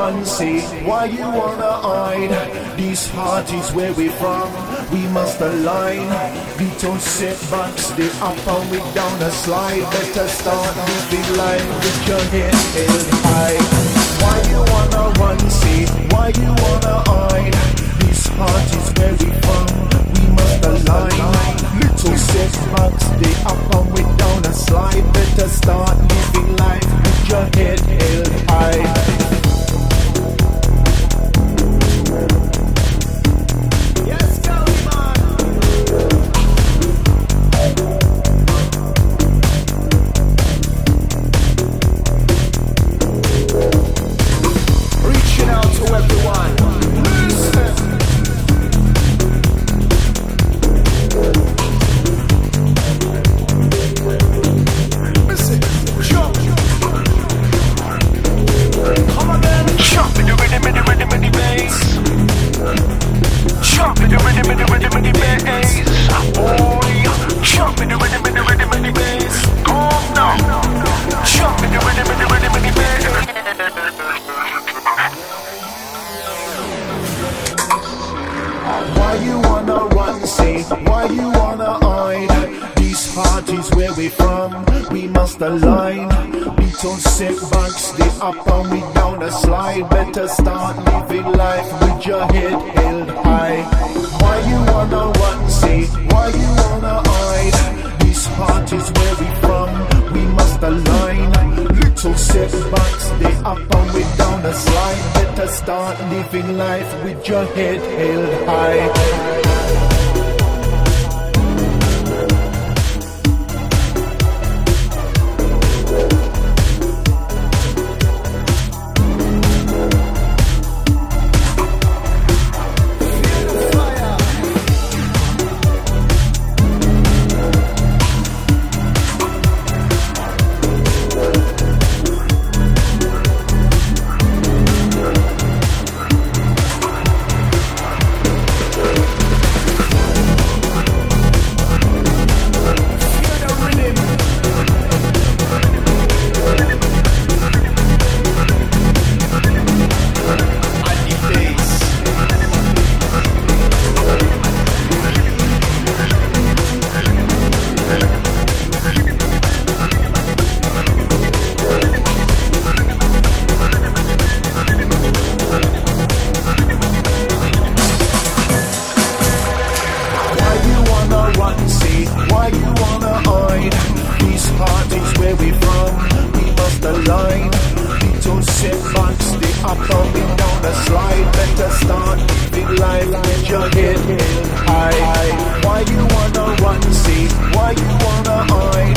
run, say, why you wanna hide? This heart is where we from, we must align. Little setbacks, they up and we down a slide. Better start living life with your head held high. Why you wanna run, say, why you wanna hide? This heart is where we from, we must align. Little setbacks, they up and we down a slide. Better start living life with your head held high. Why you wanna run, say, why you wanna hide? This heart is where we from, we must align. Little setbacks, they up and we down a slide. Better start living life with your head held high. Why you wanna run, say, why you wanna hide? This heart is where we from, we must align. Little setbacks, they up and we down a slide. Better start living life with your head held high. Why you wanna hide? This heart is where we from, we must align. Little setbacks, they up and we down a slide. Better start living life with your head held high. Why you wanna run, say, why you wanna hide?